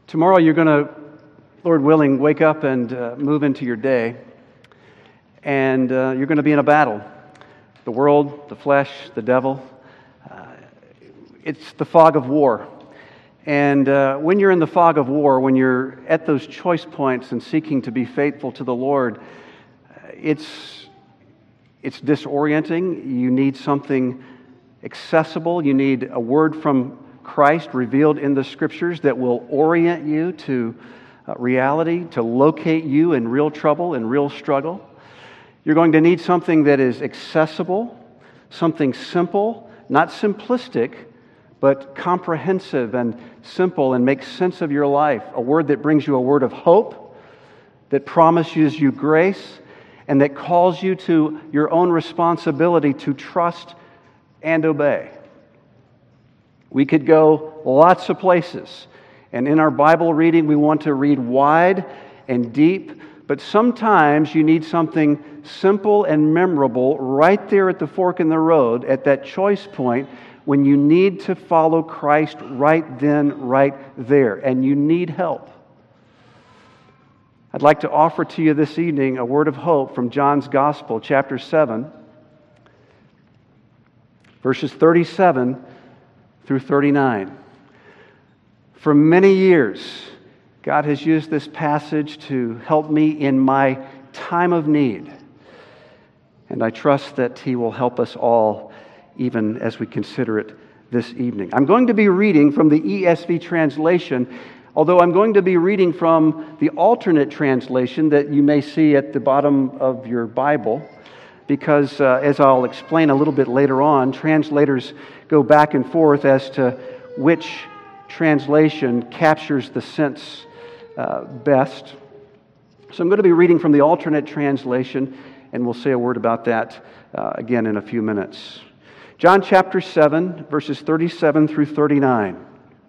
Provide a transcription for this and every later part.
Tomorrow you're going to, Lord willing, wake up and move into your day, and you're going to be in a battle. The world, the flesh, the devil. It's the fog of war. And when you're in the fog of war, when you're at those choice points and seeking to be faithful to the Lord, it's disorienting. You need something accessible. You need a word from Christ revealed in the Scriptures that will orient you to reality, to locate you in real trouble and real struggle. You're going to need something that is accessible, something simple, not simplistic, but comprehensive and simple and makes sense of your life. A word that brings you a word of hope, that promises you grace, and that calls you to your own responsibility to trust and obey. We could go lots of places, and in our Bible reading we want to read wide and deep, but sometimes you need something simple and memorable right there at the fork in the road, at that choice point when you need to follow Christ right then, right there, and you need help. I'd like to offer to you this evening a word of hope from John's Gospel, chapter 7, verses 37 through 39. For many years, God has used this passage to help me in my time of need. And I trust that He will help us all, even as we consider it this evening. I'm going to be reading from the ESV translation, although I'm going to be reading from the alternate translation that you may see at the bottom of your Bible, because as I'll explain a little bit later on, translators go back and forth as to which translation captures the sense best. So I'm going to be reading from the alternate translation, and we'll say a word about that again in a few minutes. John chapter 7, verses 37 through 39.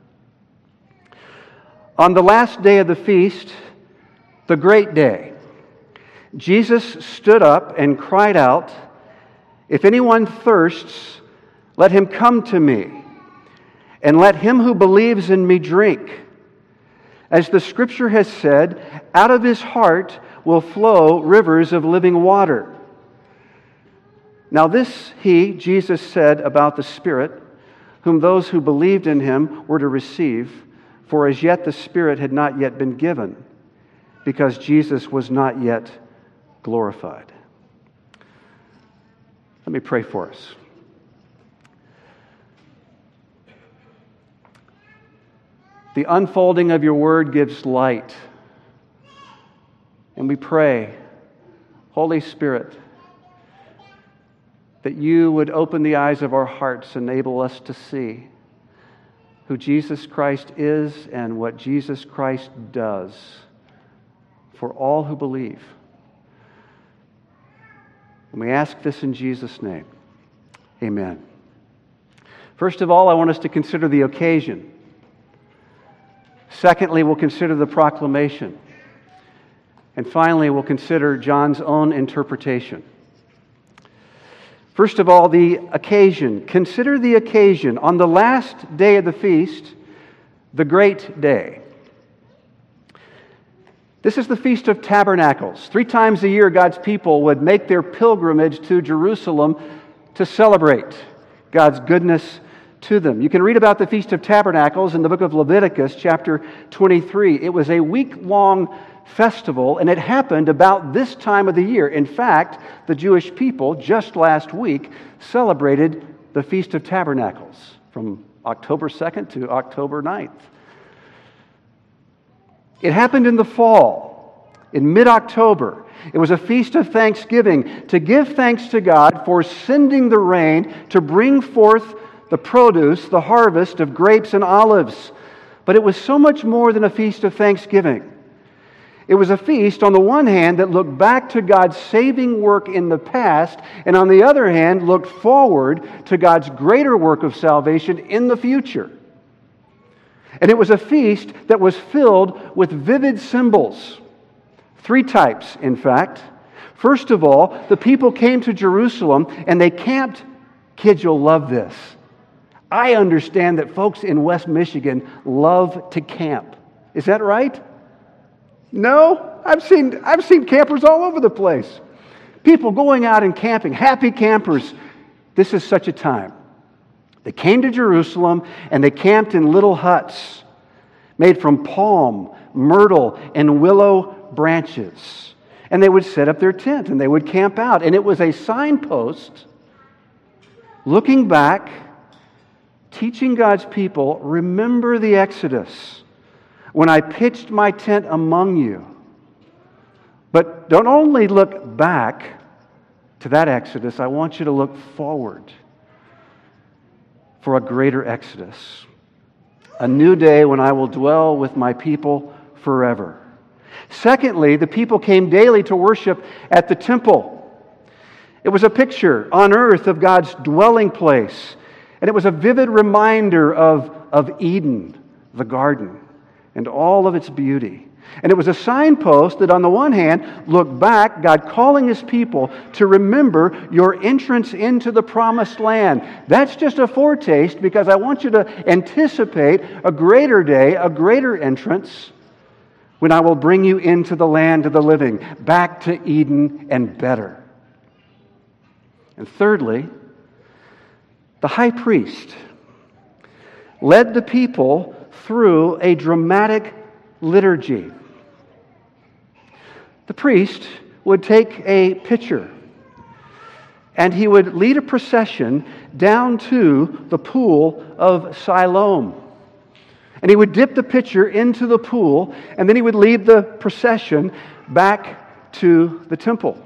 On the last day of the feast, the great day, Jesus stood up and cried out, "If anyone thirsts, let him come to me, and let him who believes in me drink. As the Scripture has said, out of his heart will flow rivers of living water." Now this Jesus said about the Spirit, whom those who believed in Him were to receive, for as yet the Spirit had not yet been given, because Jesus was not yet glorified. Let me pray for us. The unfolding of your word gives light. And we pray, Holy Spirit, that you would open the eyes of our hearts, enable us to see who Jesus Christ is and what Jesus Christ does for all who believe. And we ask this in Jesus' name. Amen. First of all, I want us to consider the occasion. Secondly, we'll consider the proclamation. And finally, we'll consider John's own interpretation. First of all, the occasion. Consider the occasion. On the last day of the feast, the great day. This is the Feast of Tabernacles. 3 times a year, God's people would make their pilgrimage to Jerusalem to celebrate God's goodness to them. You can read about the Feast of Tabernacles in the book of Leviticus, chapter 23. It was a week-long festival, and it happened about this time of the year. In fact, the Jewish people just last week celebrated the Feast of Tabernacles from October 2nd to October 9th. It happened in the fall, in mid-October. It was a feast of thanksgiving, to give thanks to God for sending the rain to bring forth the produce, the harvest of grapes and olives. But it was so much more than a feast of thanksgiving. It was a feast, on the one hand, that looked back to God's saving work in the past, and on the other hand, looked forward to God's greater work of salvation in the future. And it was a feast that was filled with vivid symbols. 3 types, in fact. First of all, the people came to Jerusalem and they camped. Kids, you'll love this. I understand that folks in West Michigan love to camp. Is that right? No? I've seen campers all over the place. People going out and camping, happy campers. This is such a time. They came to Jerusalem and they camped in little huts made from palm, myrtle, and willow branches. And they would set up their tent and they would camp out. And it was a signpost looking back, teaching God's people, remember the Exodus when I pitched my tent among you. But don't only look back to that Exodus, I want you to look forward for a greater Exodus. A new day when I will dwell with my people forever. Secondly, the people came daily to worship at the temple. It was a picture on earth of God's dwelling place. And it was a vivid reminder of Eden, the garden, and all of its beauty. And it was a signpost that on the one hand looked back, God calling His people to remember your entrance into the promised land. That's just a foretaste because I want you to anticipate a greater day, a greater entrance when I will bring you into the land of the living, back to Eden and better. And thirdly, the high priest led the people through a dramatic liturgy. The priest would take a pitcher and he would lead a procession down to the pool of Siloam. And he would dip the pitcher into the pool, and then he would lead the procession back to the temple.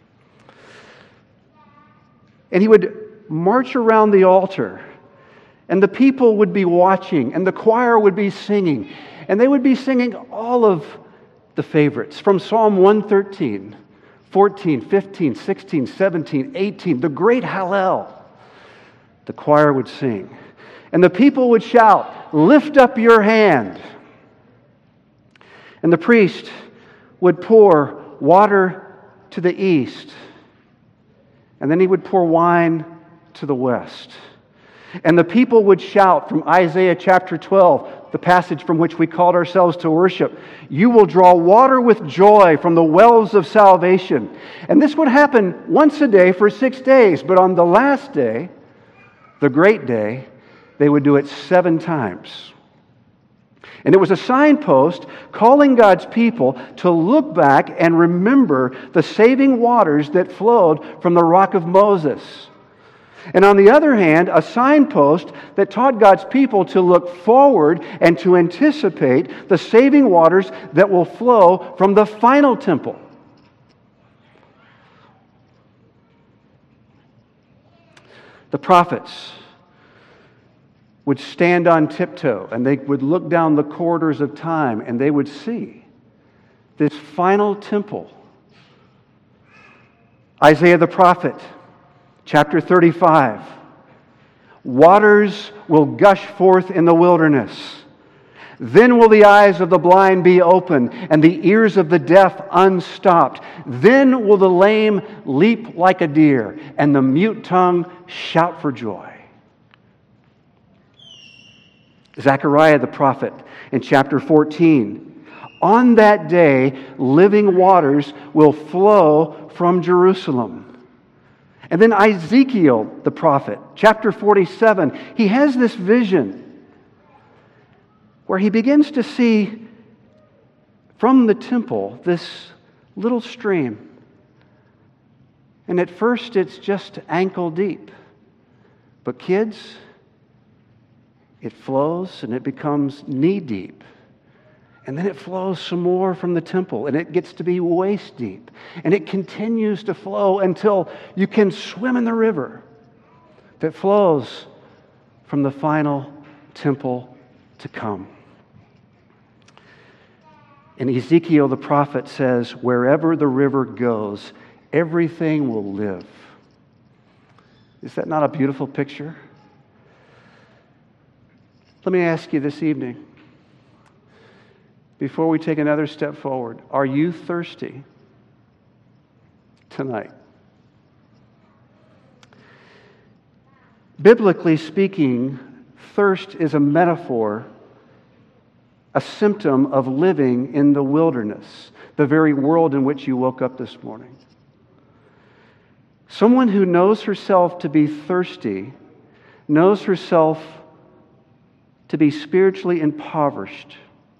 And he would march around the altar, and the people would be watching, and the choir would be singing. And they would be singing all of the favorites from Psalm 113, 14, 15, 16, 17, 18, the great Hallel. The choir would sing. And the people would shout, "Lift up your hand." And the priest would pour water to the east. And then he would pour wine to the west. And the people would shout from Isaiah chapter 12, the passage from which we called ourselves to worship, "You will draw water with joy from the wells of salvation." And this would happen once a day for 6 days. But on the last day, the great day, they would do it 7 times. And it was a signpost calling God's people to look back and remember the saving waters that flowed from the rock of Moses. And on the other hand, a signpost that taught God's people to look forward and to anticipate the saving waters that will flow from the final temple. The prophets would stand on tiptoe and they would look down the corridors of time and they would see this final temple. Isaiah the prophet, chapter 35, "Waters will gush forth in the wilderness. Then will the eyes of the blind be opened and the ears of the deaf unstopped. Then will the lame leap like a deer and the mute tongue shout for joy." Zechariah the prophet in chapter 14, "On that day, living waters will flow from Jerusalem." And then Ezekiel the prophet, chapter 47, he has this vision where he begins to see from the temple this little stream. And at first it's just ankle deep. But kids, it flows and it becomes knee deep. And then it flows some more from the temple and it gets to be waist deep. And it continues to flow until you can swim in the river that flows from the final temple to come. And Ezekiel the prophet says, "Wherever the river goes, everything will live." Is that not a beautiful picture? Let me ask you this evening, before we take another step forward, are you thirsty tonight? Biblically speaking, thirst is a metaphor a symptom of living in the wilderness, the very world in which you woke up this morning. Someone who knows herself to be thirsty knows herself to be spiritually impoverished,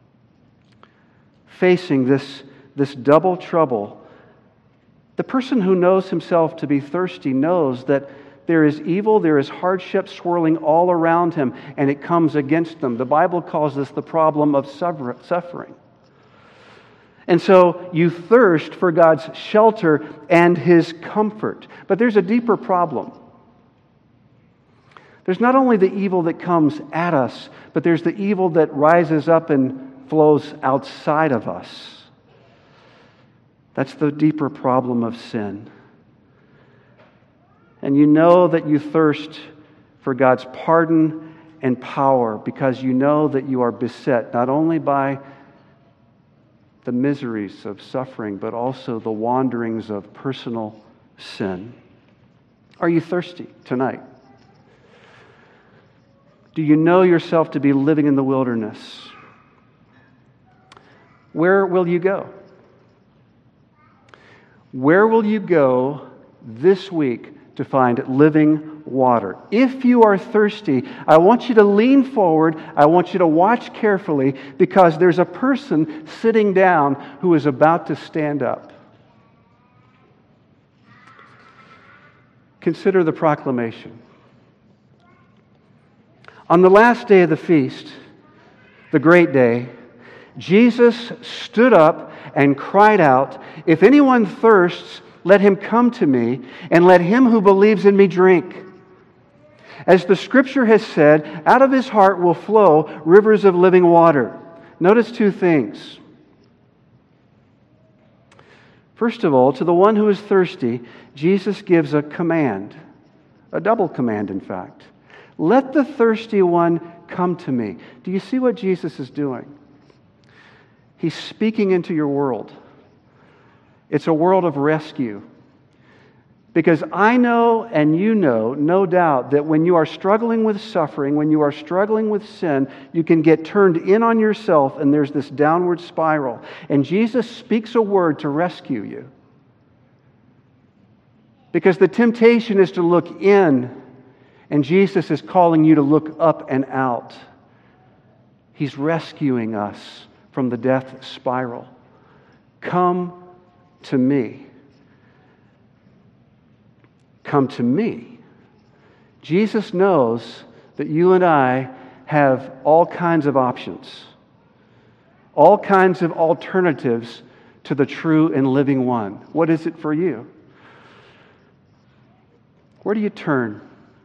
facing this double trouble. The person who knows himself to be thirsty knows that there is evil, there is hardship swirling all around him, and it comes against them. The Bible calls this the problem of suffering. And so you thirst for God's shelter and His comfort. But there's a deeper problem. There's not only the evil that comes at us, but there's the evil that rises up and flows outside of us. That's the deeper problem of sin. And you know that you thirst for God's pardon and power because you know that you are beset not only by the miseries of suffering, but also the wanderings of personal sin. Are you thirsty tonight? Do you know yourself to be living in the wilderness? Where will you go? Where will you go this week to find living water? If you are thirsty, I want you to lean forward. I want you to watch carefully because there's a person sitting down who is about to stand up. Consider the proclamation. On the last day of the feast, the great day, Jesus stood up and cried out, "If anyone thirsts, let him come to me, and let him who believes in me drink. As the Scripture has said, out of his heart will flow rivers of living water." Notice two things. First of all, to the one who is thirsty, Jesus gives a command, a double command, in fact. Let the thirsty one come to me. Do you see what Jesus is doing? He's speaking into your world. It's a world of rescue. Because I know and you know, no doubt, that when you are struggling with suffering, when you are struggling with sin, you can get turned in on yourself and there's this downward spiral. And Jesus speaks a word to rescue you. Because the temptation is to look in, and Jesus is calling you to look up and out. He's rescuing us from the death spiral. Come to me. Come to me. Jesus knows that you and I have all kinds of options, all kinds of alternatives to the true and living one. What is it for you? Where do you turn?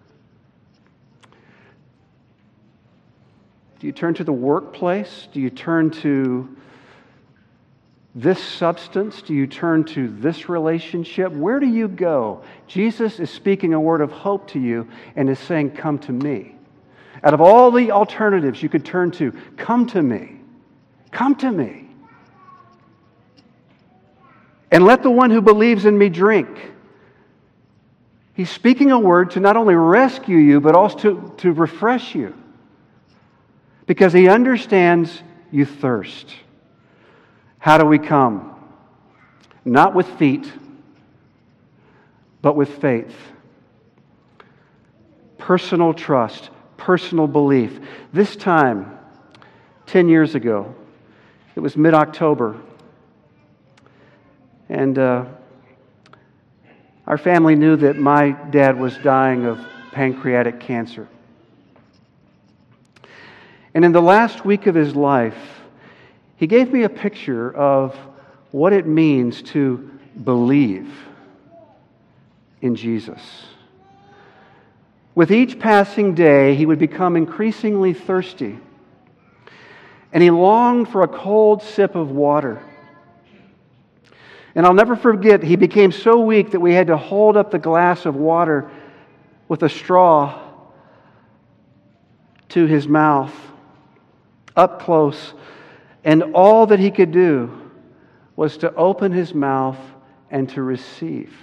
Do you turn to the workplace? Do you turn to this substance? Do you turn to this relationship? Where do you go? Jesus is speaking a word of hope to you and is saying, come to me. Out of all the alternatives you could turn to, come to me. Come to me. And let the one who believes in me drink. He's speaking a word to not only rescue you, but also to refresh you. Because He understands you thirst. How do we come? Not with feet, but with faith. Personal trust, personal belief. This time, 10 years ago, it was mid-October, and our family knew that my dad was dying of pancreatic cancer. And in the last week of his life, he gave me a picture of what it means to believe in Jesus. With each passing day, he would become increasingly thirsty, and he longed for a cold sip of water. And I'll never forget, he became so weak that we had to hold up the glass of water with a straw to his mouth, up close. And all that he could do was to open his mouth and to receive.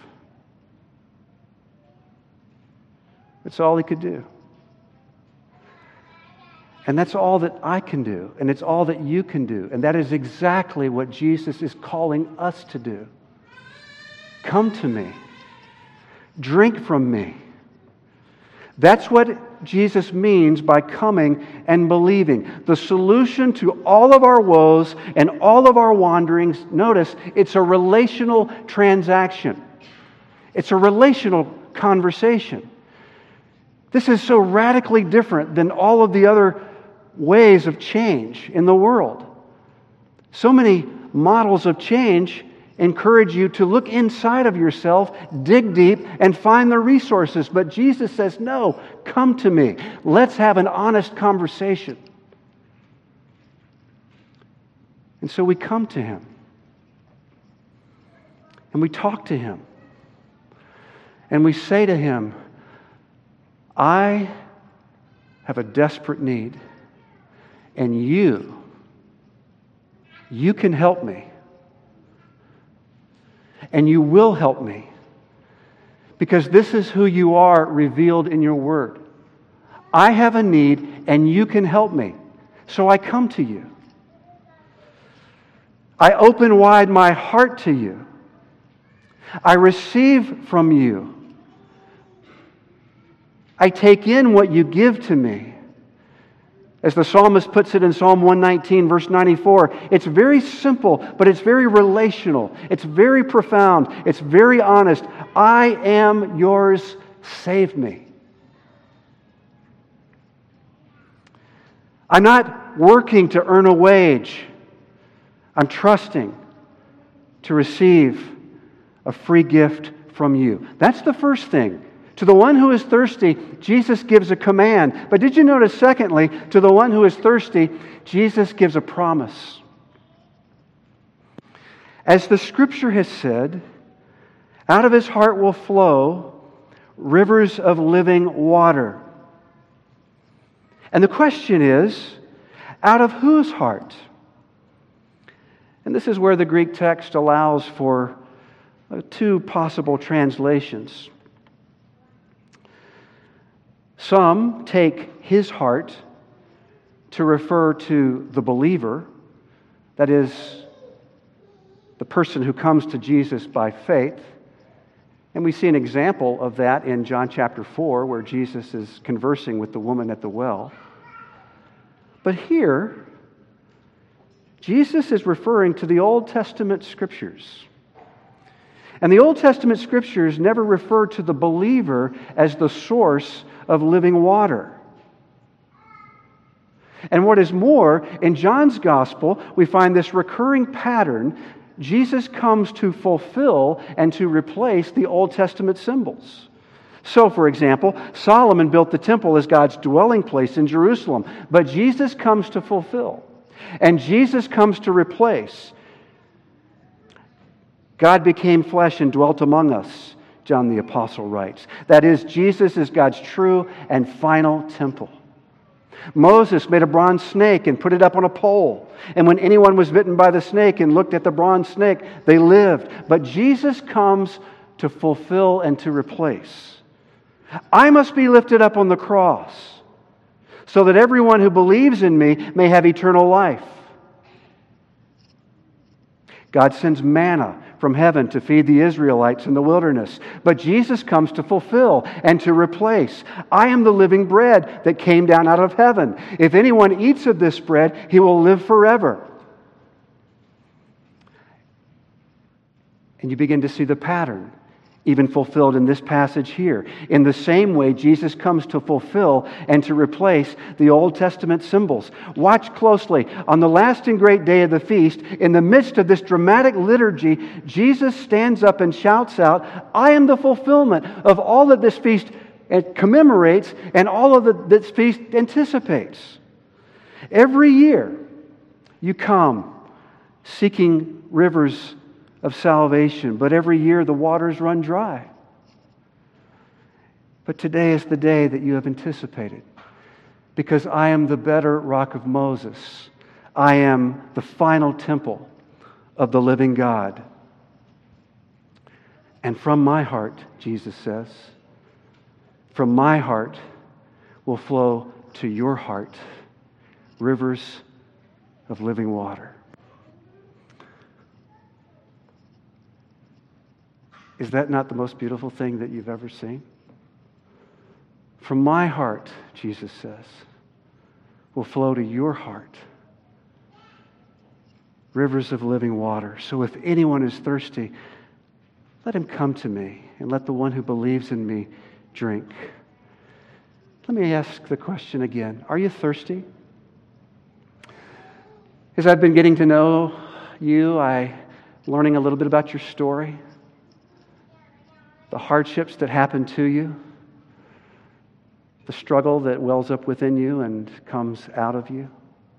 That's all he could do. And that's all that I can do, and it's all that you can do. And that is exactly what Jesus is calling us to do. Come to me. Drink from me. That's what Jesus means by coming and believing. The solution to all of our woes and all of our wanderings, notice, it's a relational transaction. It's a relational conversation. This is so radically different than all of the other ways of change in the world. So many models of change encourage you to look inside of yourself, dig deep, and find the resources. But Jesus says, no, come to me. Let's have an honest conversation. And so we come to Him. And we talk to Him. And we say to Him, I have a desperate need. And you can help me. And you will help me. Because this is who you are revealed in your word. I have a need and you can help me. So I come to you. I open wide my heart to you. I receive from you. I take in what you give to me. As the psalmist puts it in Psalm 119, verse 94, it's very simple, but it's very relational. It's very profound. It's very honest. I am yours. Save me. I'm not working to earn a wage. I'm trusting to receive a free gift from you. That's the first thing. To the one who is thirsty, Jesus gives a command. But did you notice, secondly, to the one who is thirsty, Jesus gives a promise. As the Scripture has said, out of his heart will flow rivers of living water. And the question is, out of whose heart? And this is where the Greek text allows for two possible translations. Some take his heart to refer to the believer, that is, the person who comes to Jesus by faith. And we see an example of that in John chapter 4, where Jesus is conversing with the woman at the well. But here, Jesus is referring to the Old Testament Scriptures. And the Old Testament Scriptures never refer to the believer as the source of living water. And what is more, in John's Gospel, we find this recurring pattern. Jesus comes to fulfill and to replace the Old Testament symbols. So, for example, Solomon built the temple as God's dwelling place in Jerusalem, but Jesus comes to fulfill, and Jesus comes to replace. God became flesh and dwelt among us, John the Apostle writes. That is, Jesus is God's true and final temple. Moses made a bronze snake and put it up on a pole. And when anyone was bitten by the snake and looked at the bronze snake, they lived. But Jesus comes to fulfill and to replace. I must be lifted up on the cross so that everyone who believes in me may have eternal life. God sends manna from heaven to feed the Israelites in the wilderness. But Jesus comes to fulfill and to replace. I am the living bread that came down out of heaven. If anyone eats of this bread, he will live forever. And you begin to see the pattern, even fulfilled in this passage here. In the same way, Jesus comes to fulfill and to replace the Old Testament symbols. Watch closely. On the last and great day of the feast, in the midst of this dramatic liturgy, Jesus stands up and shouts out, I am the fulfillment of all that this feast commemorates and all of that this feast anticipates. Every year, you come seeking rivers of salvation, but every year the waters run dry. But today is the day that you have anticipated, because I am the better rock of Moses. I am the final temple of the living God. And from my heart, Jesus says, from my heart will flow to your heart rivers of living water. Is that not the most beautiful thing that you've ever seen? From my heart, Jesus says, will flow to your heart rivers of living water. So if anyone is thirsty, let him come to me, and let the one who believes in me drink. Let me ask the question again. Are you thirsty? As I've been getting to know you, I'm learning a little bit about your story, the hardships that happen to you, the struggle that wells up within you and comes out of you,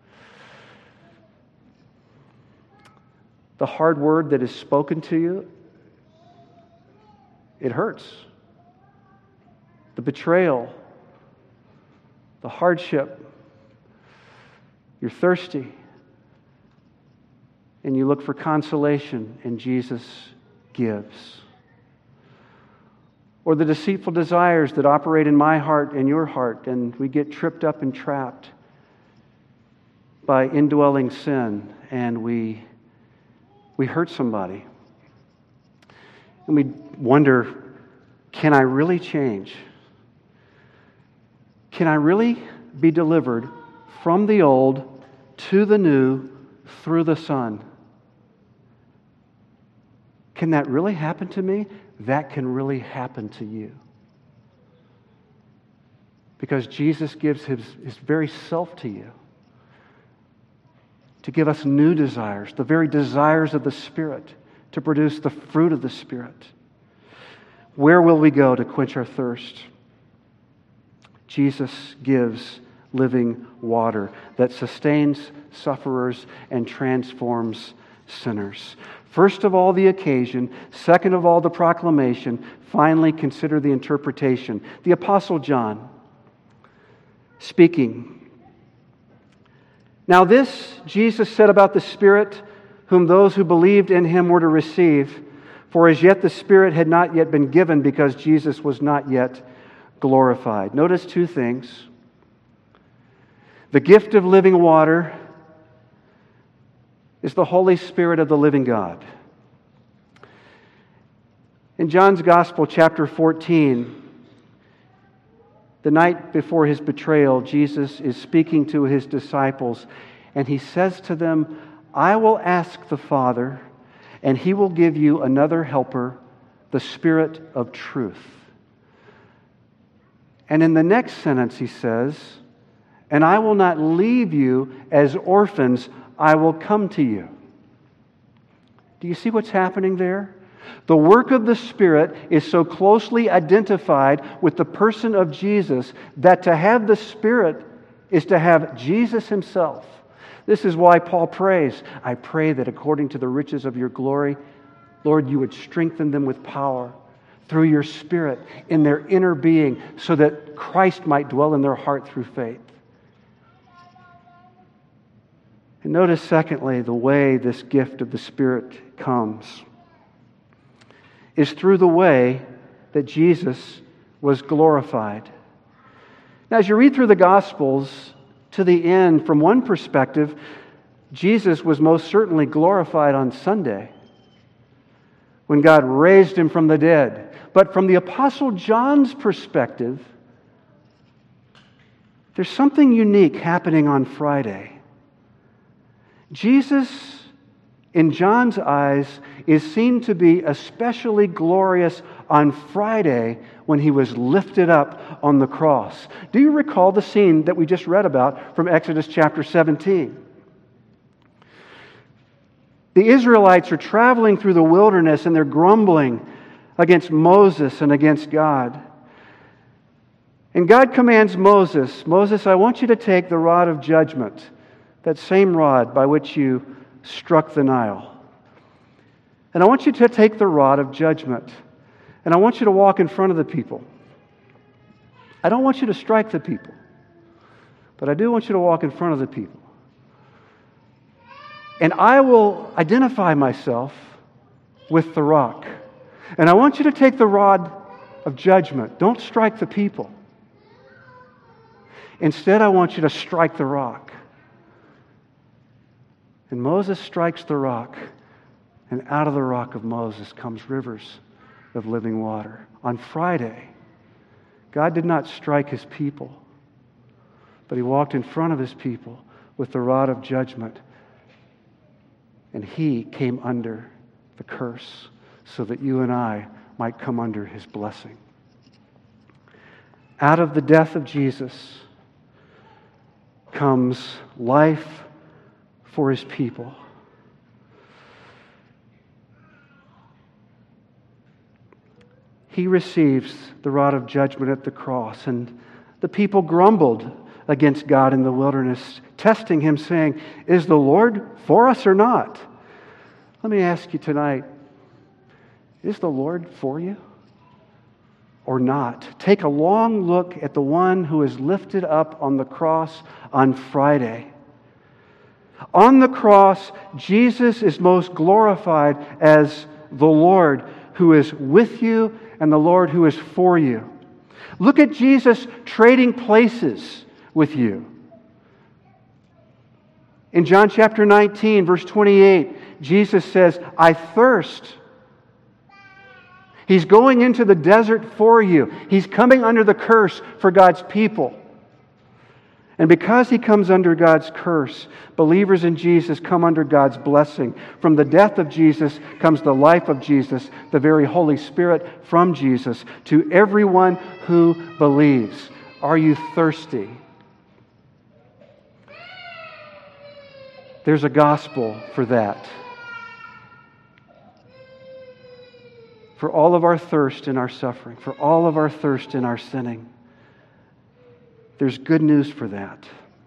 the hard word that is spoken to you. It hurts. The betrayal, the hardship. You're thirsty. And you look for consolation, and Jesus gives. Or the deceitful desires that operate in my heart and your heart, and we get tripped up and trapped by indwelling sin, and we hurt somebody. And we wonder, can I really change? Can I really be delivered from the old to the new through the Son? Can that really happen to me? That can really happen to you. Because Jesus gives His very self to you to give us new desires, the very desires of the Spirit, to produce the fruit of the Spirit. Where will we go to quench our thirst? Jesus gives living water that sustains sufferers and transforms sinners. First of all, the occasion. Second of all, the proclamation. Finally, consider the interpretation. The Apostle John speaking. Now this Jesus said about the Spirit, whom those who believed in Him were to receive, for as yet the Spirit had not yet been given because Jesus was not yet glorified. Notice two things. The gift of living water is the Holy Spirit of the living God. In John's Gospel, chapter 14, the night before His betrayal, Jesus is speaking to His disciples, and He says to them, I will ask the Father, and He will give you another helper, the Spirit of truth. And in the next sentence He says, and I will not leave you as orphans, I will come to you. Do you see what's happening there? The work of the Spirit is so closely identified with the person of Jesus that to have the Spirit is to have Jesus Himself. This is why Paul prays, I pray that according to the riches of your glory, Lord, you would strengthen them with power through your Spirit in their inner being so that Christ might dwell in their heart through faith. And notice, secondly, the way this gift of the Spirit comes is through the way that Jesus was glorified. Now, as you read through the Gospels to the end, from one perspective, Jesus was most certainly glorified on Sunday when God raised Him from the dead. But from the Apostle John's perspective, there's something unique happening on Friday. Jesus, in John's eyes, is seen to be especially glorious on Friday when He was lifted up on the cross. Do you recall the scene that we just read about from Exodus chapter 17? The Israelites are traveling through the wilderness and they're grumbling against Moses and against God. And God commands Moses, Moses, I want you to take the rod of judgment, that same rod by which you struck the Nile. And I want you to take the rod of judgment, and I want you to walk in front of the people. I don't want you to strike the people, but I do want you to walk in front of the people. And I will identify myself with the rock. And I want you to take the rod of judgment. Don't strike the people. Instead, I want you to strike the rock. And Moses strikes the rock, and out of the rock of Moses comes rivers of living water. On Friday, God did not strike His people, but He walked in front of His people with the rod of judgment, and He came under the curse so that you and I might come under His blessing. Out of the death of Jesus comes life for His people. He receives the rod of judgment at the cross, and the people grumbled against God in the wilderness, testing Him, saying, "Is the Lord for us or not?" Let me ask you tonight, is the Lord for you or not? Take a long look at the one who is lifted up on the cross on Friday. On the cross, Jesus is most glorified as the Lord who is with you and the Lord who is for you. Look at Jesus trading places with you. In John chapter 19, verse 28, Jesus says, "I thirst." He's going into the desert for you. He's coming under the curse for God's people. And because He comes under God's curse, believers in Jesus come under God's blessing. From the death of Jesus comes the life of Jesus, the very Holy Spirit from Jesus, to everyone who believes. Are you thirsty? There's a gospel for that. For all of our thirst in our suffering, for all of our thirst in our sinning, there's good news for that.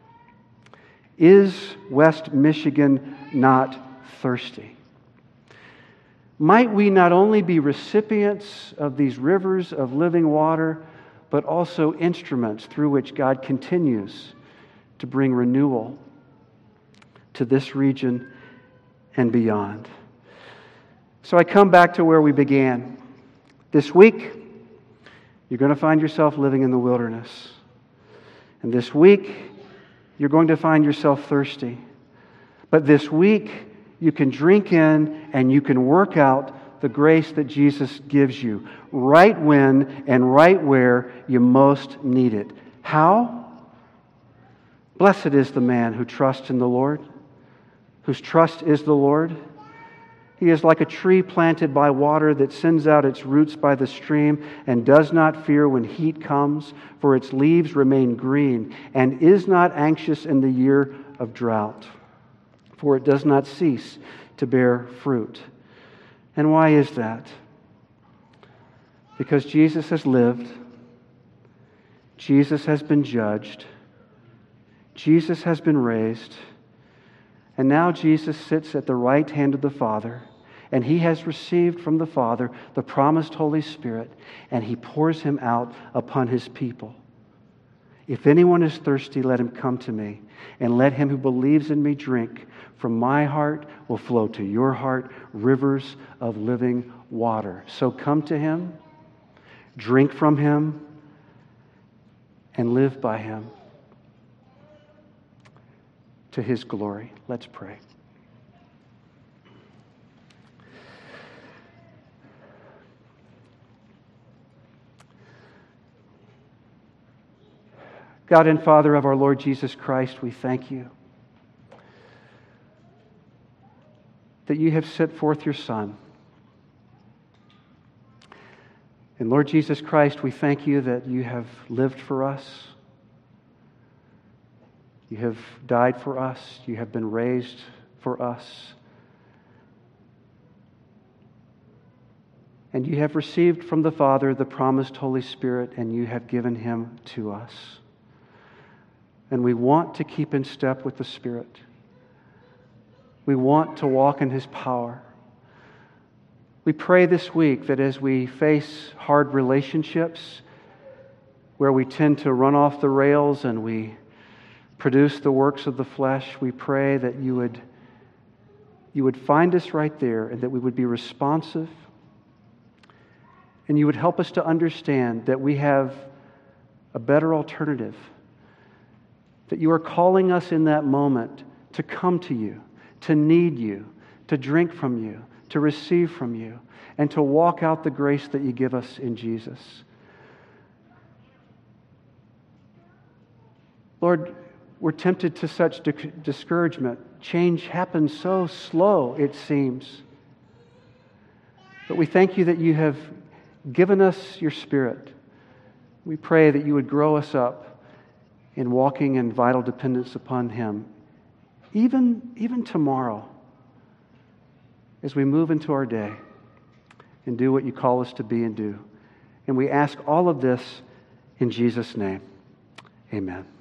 Is West Michigan not thirsty? Might we not only be recipients of these rivers of living water, but also instruments through which God continues to bring renewal to this region and beyond? So I come back to where we began. This week, you're going to find yourself living in the wilderness. And this week, you're going to find yourself thirsty. But this week, you can drink in and you can work out the grace that Jesus gives you right when and right where you most need it. How? Blessed is the man who trusts in the Lord, whose trust is the Lord. He is like a tree planted by water that sends out its roots by the stream and does not fear when heat comes, for its leaves remain green, and is not anxious in the year of drought, for it does not cease to bear fruit. And why is that? Because Jesus has lived, Jesus has been judged, Jesus has been raised, and now Jesus sits at the right hand of the Father, and He has received from the Father the promised Holy Spirit, and He pours Him out upon His people. If anyone is thirsty, let him come to me, and let him who believes in me drink. From my heart will flow to your heart rivers of living water. So come to Him, drink from Him, and live by Him to His glory. Let's pray. God and Father of our Lord Jesus Christ, we thank You that You have sent forth Your Son. And Lord Jesus Christ, we thank You that You have lived for us. You have died for us. You have been raised for us. And You have received from the Father the promised Holy Spirit, and You have given Him to us. And we want to keep in step with the Spirit. We want to walk in His power. We pray this week that as we face hard relationships where we tend to run off the rails and we produce the works of the flesh, we pray that You would find us right there and that we would be responsive, and You would help us to understand that we have a better alternative, that You are calling us in that moment to come to You, to need you, to drink from you, to receive from you, and to walk out the grace that you give us in Jesus. Lord, we're tempted to such discouragement. Change happens so slow, it seems. But we thank you that you have given us your Spirit. We pray that you would grow us up in walking in vital dependence upon Him, even tomorrow, as we move into our day and do what you call us to be and do. And we ask all of this in Jesus' name. Amen.